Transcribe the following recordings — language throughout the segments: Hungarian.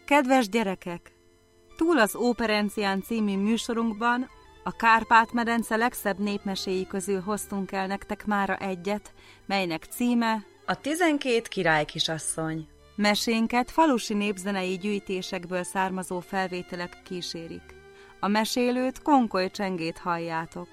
Kedves gyerekek! Túl az Óperencián című műsorunkban a Kárpát-medence legszebb népmeséi közül hoztunk el nektek mára egyet, melynek címe A 12 királykisasszony. Mesénket falusi népzenei gyűjtésekből származó felvételek kísérik. A mesélőt, Konkoly Csengét halljátok.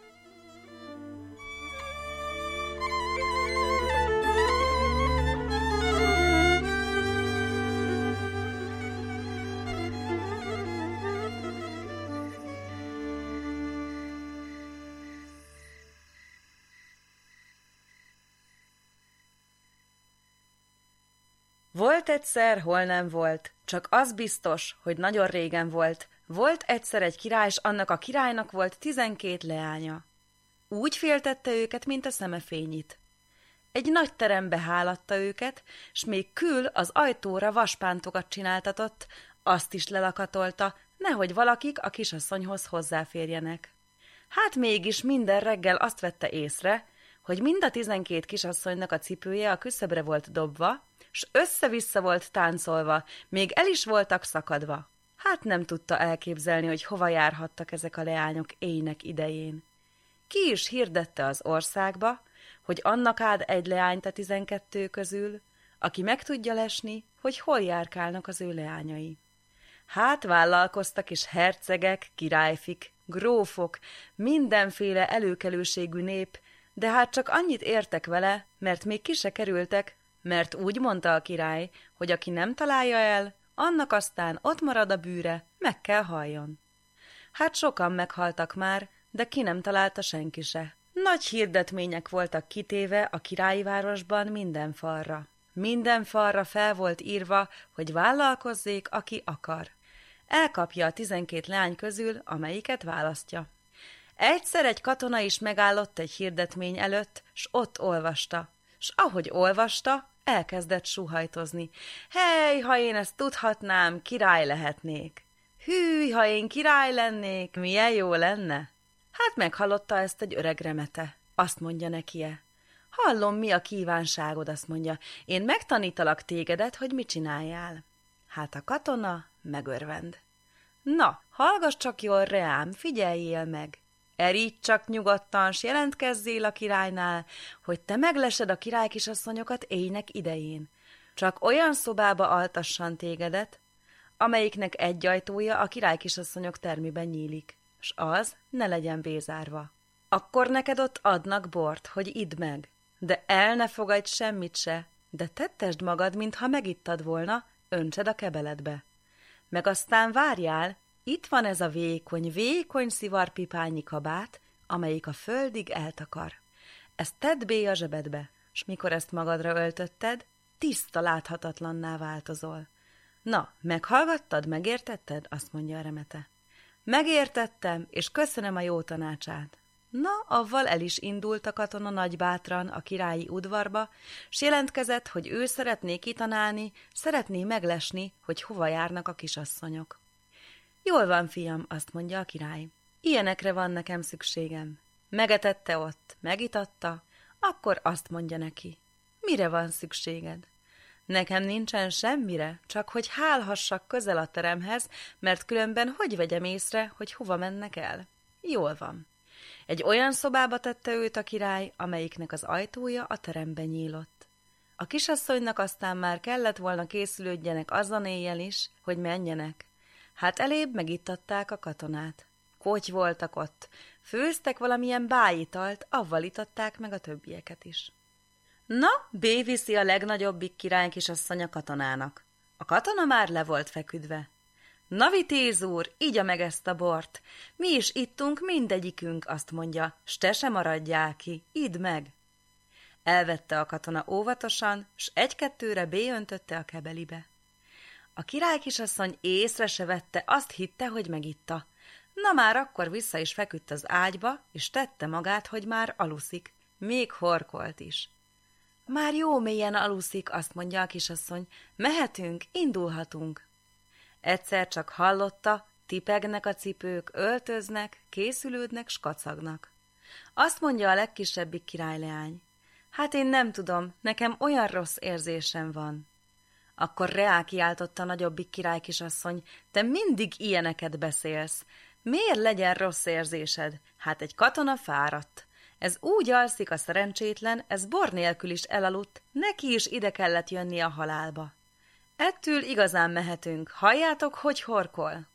Volt egyszer, hol nem volt, csak az biztos, hogy nagyon régen volt. Volt egyszer egy király, s annak a királynak volt 12 leánya. Úgy féltette őket, mint a szemefényit. Egy nagy terembe hálatta őket, s még kül az ajtóra vaspántokat csináltatott, azt is lelakatolta, nehogy valakik a kisasszonyhoz hozzáférjenek. Hát mégis minden reggel azt vette észre, hogy mind a 12 kisasszonynak a cipője a küszöbre volt dobva, s össze-vissza volt táncolva, még el is voltak szakadva. Hát nem tudta elképzelni, hogy hova járhattak ezek a leányok éjnek idején. Ki is hirdette az országba, hogy annak áld egy leányt a 12 közül, aki meg tudja lesni, hogy hol járkálnak az ő leányai. Hát vállalkoztak is hercegek, királyfik, grófok, mindenféle előkelőségű nép, de hát csak annyit értek vele, mert még ki se kerültek, mert úgy mondta a király, hogy aki nem találja el, annak aztán ott marad a bűre, meg kell halljon. Hát sokan meghaltak már, de ki nem találta senki se. Nagy hirdetmények voltak kitéve a királyi városban minden falra. Minden falra fel volt írva, hogy vállalkozzék, aki akar. Elkapja a 12 leány közül, amelyiket választja. Egyszer egy katona is megállott egy hirdetmény előtt, s ott olvasta. S ahogy olvasta, elkezdett suhajtozni. Hely, ha én ezt tudhatnám, király lehetnék. Hű, ha én király lennék, milyen jó lenne. Hát meghallotta ezt egy öreg remete. Azt mondja neki-e. Hallom, mi a kívánságod, azt mondja. Én megtanítalak tégedet, hogy mit csináljál. Hát a katona megörvend. Na, hallgass csak jól reám, figyeljél meg. Erígy csak nyugodtan, s jelentkezzél a királynál, hogy te meglesed a királykisasszonyokat éjnek idején. Csak olyan szobába altassan tégedet, amelyiknek egy ajtója a királykisasszonyok termében nyílik, s az ne legyen bézárva. Akkor neked ott adnak bort, hogy idd meg, de el ne fogadj semmit se, de tettesd magad, mintha megittad volna, öntsed a kebeledbe. Meg aztán várjál, itt van ez a vékony szivarpipányi kabát, amelyik a földig eltakar. Ezt tedd bé a zsebedbe, s mikor ezt magadra öltötted, tiszta láthatatlanná változol. Na, meghallgattad, megértetted? Azt mondja a remete. Megértettem, és köszönöm a jó tanácsát. Na, avval el is indult a katona nagybátran a királyi udvarba, s jelentkezett, hogy ő szeretné kitanálni, szeretné meglesni, hogy hova járnak a kisasszonyok. Jól van, fiam, azt mondja a király. Ilyenekre van nekem szükségem. Megetette ott, megitatta, akkor azt mondja neki. Mire van szükséged? Nekem nincsen semmire, csak hogy hálhassak közel a teremhez, mert különben hogy vegyem észre, hogy hova mennek el? Jól van. Egy olyan szobába tette őt a király, amelyiknek az ajtója a terembe nyílott. A kisasszonynak aztán már kellett volna készülődjenek azon éjjel is, hogy menjenek. Hát elébb megittatták a katonát. Koty voltak ott, főztek valamilyen bájitalt, avval itatták meg a többieket is. Na, B viszi a legnagyobbik királykisasszony a katonának. A katona már le volt feküdve. Na, vitéz úr, igya meg ezt a bort. Mi is ittunk mindegyikünk, azt mondja, s te se maradjál ki, idd meg. Elvette a katona óvatosan, s egy-kettőre beöntötte a kebelibe. A királykisasszony észre se vette, azt hitte, hogy megitta. Na már akkor vissza is feküdt az ágyba, és tette magát, hogy már aluszik. Még horkolt is. Már jó mélyen aluszik, azt mondja a kisasszony. Mehetünk, indulhatunk. Egyszer csak hallotta, tipegnek a cipők, öltöznek, készülődnek, s kacagnak. Azt mondja a legkisebbik királyleány. Hát én nem tudom, nekem olyan rossz érzésem van. Akkor reál kiáltotta a nagyobbik királykisasszony, te mindig ilyeneket beszélsz. Miért legyen rossz érzésed? Hát egy katona fáradt. Ez úgy alszik a szerencsétlen, ez bor nélkül is elaludt, neki is ide kellett jönni a halálba. Ettől igazán mehetünk, halljátok, hogy horkol?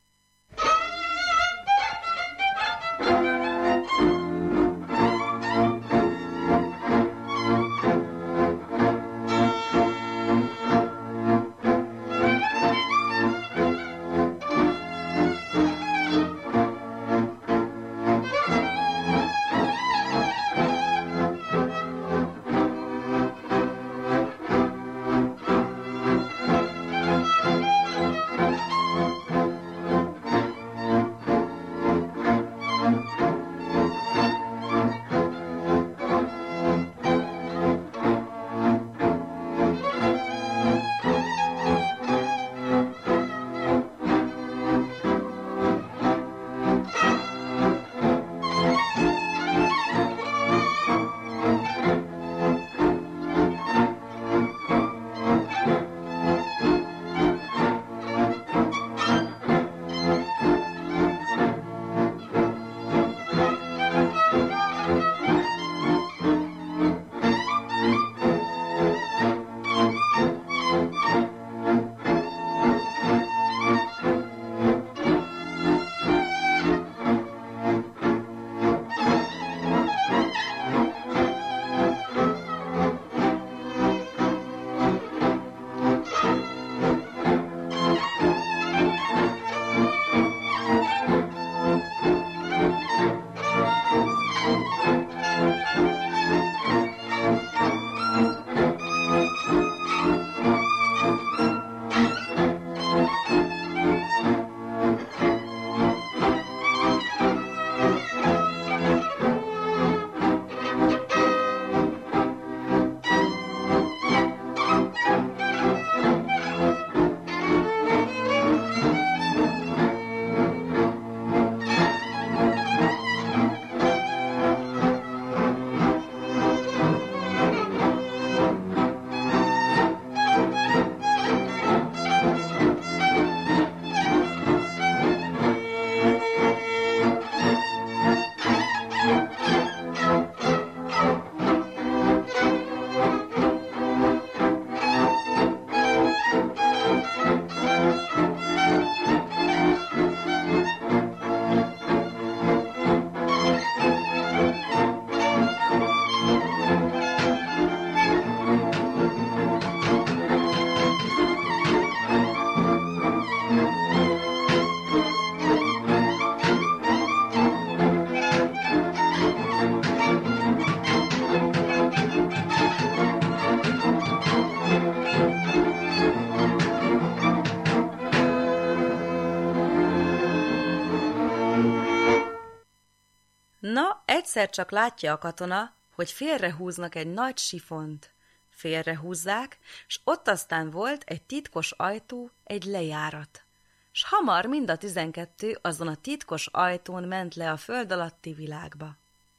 Na, egyszer csak látja a katona, hogy félrehúznak egy nagy sifont. Félrehúzzák, s ott aztán volt egy titkos ajtó, egy lejárat. S hamar mind a 12 azon a titkos ajtón ment le a föld alatti világba.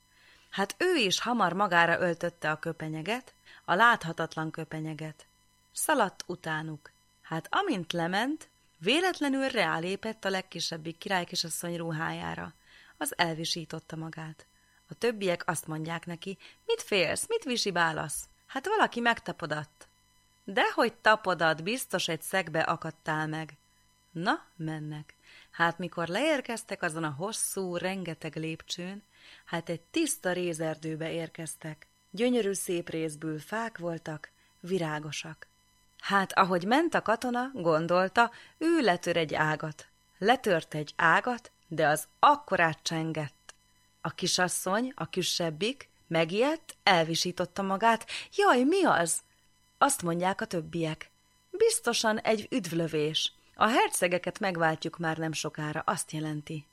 Hát ő is hamar magára öltötte a köpenyeget, a láthatatlan köpenyeget. Szaladt utánuk. Hát amint lement, véletlenül rálépett a legkisebbik királykisasszony ruhájára. Az elvisította magát. A többiek azt mondják neki, mit félsz, mit visibálasz? Hát valaki megtapodatt. Dehogy tapodat, biztos egy szegbe akadtál meg. Na, mennek. Hát mikor leérkeztek azon a hosszú, rengeteg lépcsőn, hát egy tiszta rézerdőbe érkeztek. Gyönyörű szép rézből fák voltak, virágosak. Hát ahogy ment a katona, gondolta, ő letör egy ágat. Letört egy ágat, de az akkorát csengett. A kisasszony, a kisebbik, megijedt, elvisította magát. Jaj, mi az? Azt mondják a többiek. Biztosan egy üdvlövés. A hercegeket megváltjuk már nem sokára, azt jelenti.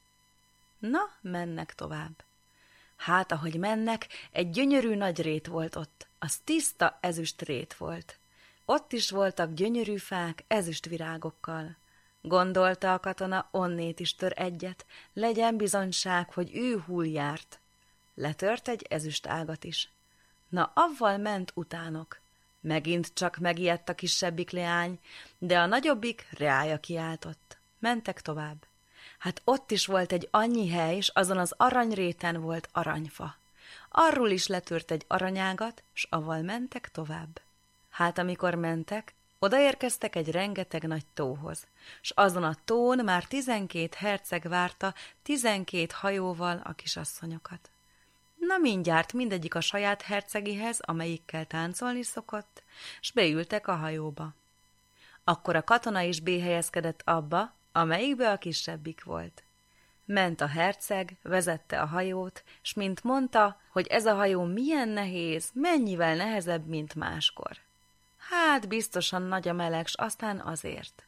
Na, mennek tovább. Hát, ahogy mennek, egy gyönyörű nagy rét volt ott. Az tiszta ezüst rét volt. Ott is voltak gyönyörű fák ezüstvirágokkal. Gondolta a katona, onnét is tör egyet, legyen bizonyság, hogy ő hul járt. Letört egy ezüst ágat is. Na, avval ment utánok. Megint csak megijedt a kisebbik leány, de a nagyobbik reája kiáltott. Mentek tovább. Hát ott is volt egy annyi hely, s azon az aranyréten volt aranyfa. Arról is letört egy aranyágat, s avval mentek tovább. Hát amikor mentek, odaérkeztek egy rengeteg nagy tóhoz, s azon a tón már 12 herceg várta 12 hajóval a kisasszonyokat. Na mindjárt mindegyik a saját hercegihez, amelyikkel táncolni szokott, s beültek a hajóba. Akkor a katona is béhelyezkedett abba, amelyikbe a kisebbik volt. Ment a herceg, vezette a hajót, s mint mondta, hogy ez a hajó milyen nehéz, mennyivel nehezebb, mint máskor. Hát biztosan nagy a meleg, s aztán azért.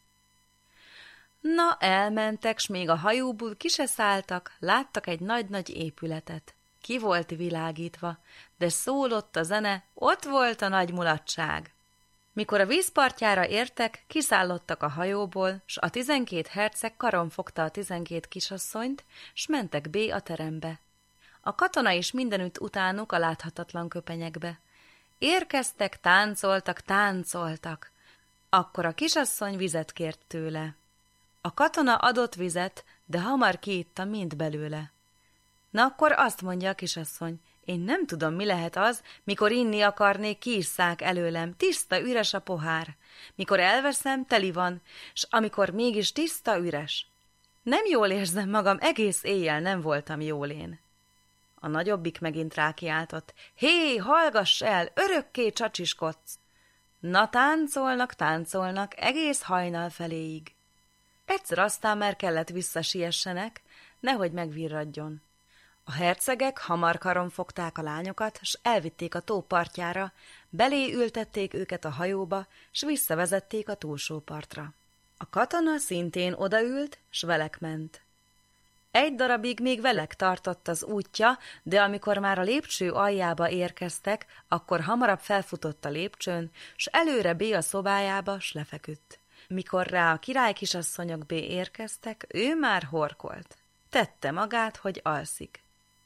Na, elmentek, s még a hajóból ki se szálltak, láttak egy nagy-nagy épületet. Ki volt világítva, de szólott a zene, ott volt a nagy mulatság. Mikor a vízpartjára értek, kiszállottak a hajóból, s a 12 herceg karon fogta a 12 kisasszonyt, s mentek a terembe. A katona is mindenütt utánuk a láthatatlan köpenyekbe. Érkeztek, táncoltak. Akkor a kisasszony vizet kért tőle. A katona adott vizet, de hamar kiitta mind belőle. Na akkor azt mondja a kisasszony, én nem tudom, mi lehet az, mikor inni akarnék, kiisszák előlem, tiszta üres a pohár. Mikor elveszem, teli van, s amikor mégis tiszta üres. Nem jól érzem magam, egész éjjel nem voltam jól én. A nagyobbik megint rákiáltott, hé, hallgass el, örökké csacsiskodsz. Na táncolnak, egész hajnal feléig. Egyszer aztán már kellett visszasiessenek, nehogy megvirradjon. A hercegek hamar karon fogták a lányokat, s elvitték a tó partjára, belé ültették őket a hajóba, s visszavezették a túlsó partra. A katona szintén odaült, s velek ment. Egy darabig még velek tartott az útja, de amikor már a lépcső aljába érkeztek, akkor hamarabb felfutott a lépcsőn, s előre a szobájába, s lefeküdt. Mikor rá a király kisasszonyok érkeztek, ő már horkolt. Tette magát, hogy alszik.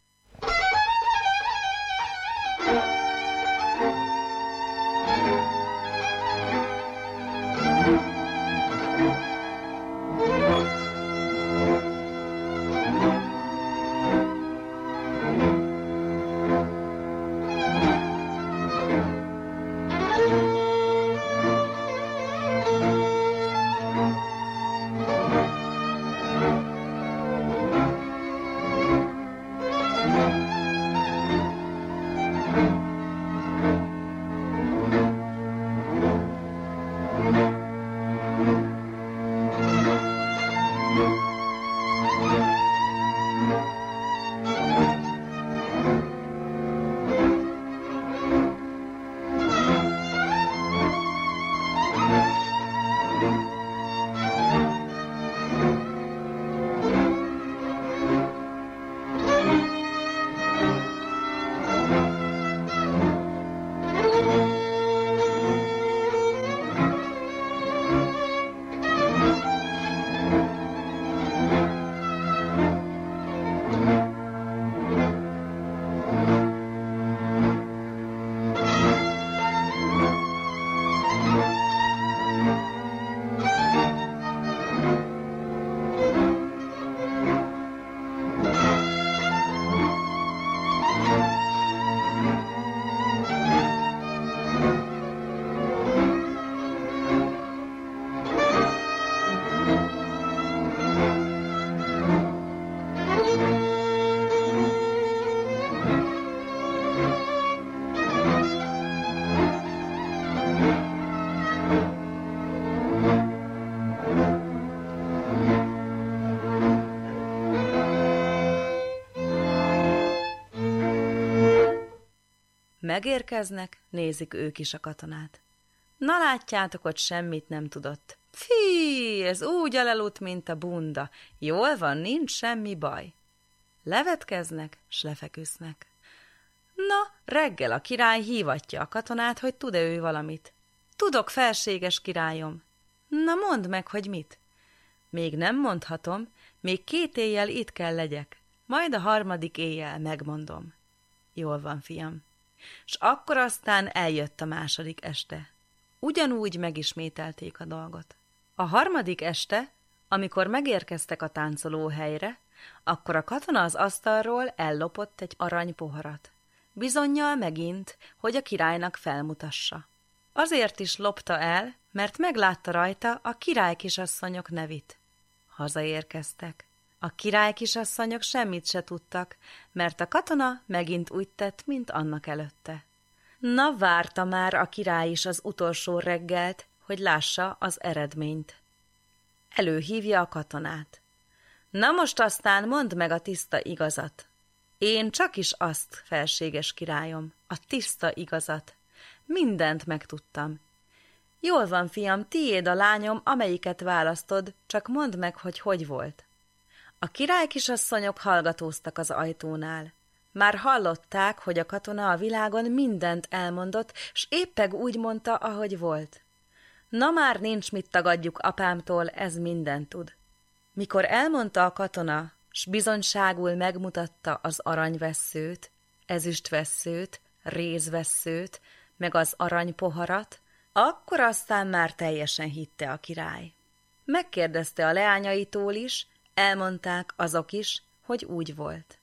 Megérkeznek, nézik ők is a katonát. Na látjátok, hogy semmit nem tudott. Fí, ez úgy elaludt, mint a bunda. Jól van, nincs semmi baj. Levetkeznek, s lefeküsznek. Na, reggel a király hívatja a katonát, hogy tud-e ő valamit. Tudok, felséges királyom. Na mondd meg, hogy mit. Még nem mondhatom, még 2 éjjel itt kell legyek. Majd a 3. éjjel megmondom. Jól van, fiam. S akkor aztán eljött a második este. Ugyanúgy megismételték a dolgot. A harmadik este, amikor megérkeztek a táncolóhelyre, akkor a katona az asztalról ellopott egy aranypoharat. Bizonnyal megint, hogy a királynak felmutassa. Azért is lopta el, mert meglátta rajta a királykisasszonyok nevét. Hazaérkeztek. A királykisasszonyok semmit se tudtak, mert a katona megint úgy tett, mint annak előtte. Na, várta már a király is az utolsó reggelt, hogy lássa az eredményt. Előhívja a katonát. Na most aztán mondd meg a tiszta igazat. Én csak is azt, felséges királyom, a tiszta igazat. Mindent megtudtam. Jól van, fiam, tiéd a lányom, amelyiket választod, csak mondd meg, hogy hogy volt. A királykisasszonyok hallgatóztak az ajtónál. Már hallották, hogy a katona a világon mindent elmondott, s éppeg úgy mondta, ahogy volt. Na már nincs mit tagadjuk apámtól, ez mindent tud. Mikor elmondta a katona, s bizonyságul megmutatta az aranyvesszőt, ezüstvesszőt, rézvesszőt, meg az aranypoharat, akkor aztán már teljesen hitte a király. Megkérdezte a leányaitól is, elmondták azok is, hogy úgy volt.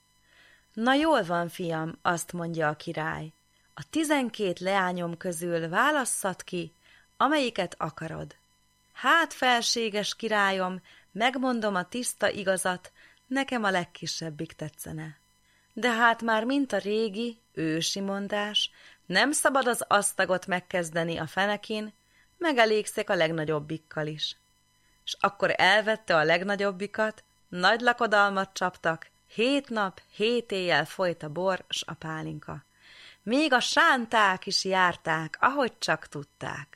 Na jól van, fiam, azt mondja a király. A 12 leányom közül válasszad ki, amelyiket akarod. Hát, felséges királyom, megmondom a tiszta igazat, nekem a legkisebbik tetszene. De hát már mint a régi, ősi mondás, nem szabad az asztagot megkezdeni a fenekin, megelégszek a legnagyobbikkal is. S akkor elvette a legnagyobbikat, nagy lakodalmat csaptak, 7 nap, 7 éjjel folyt a bor s a pálinka. Még a sánták is járták, ahogy csak tudták.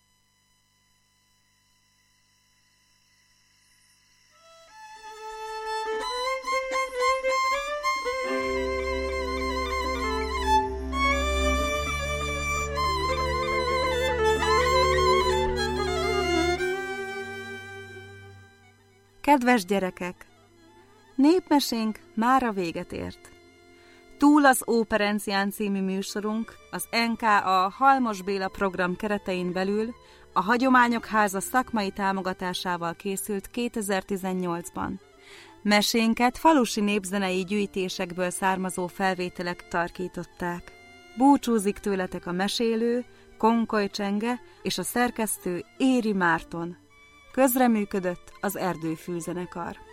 Kedves gyerekek! Népmesénk mára véget ért. Túl az Óperencián című műsorunk az NKA Halmos Béla program keretein belül a Hagyományok Háza szakmai támogatásával készült 2018-ban. Mesénket falusi népzenei gyűjtésekből származó felvételek tarkították. Búcsúzik tőletek a mesélő, Konkoly Csenge és a szerkesztő Éri Márton. Közreműködött az Erdőfülzenekar.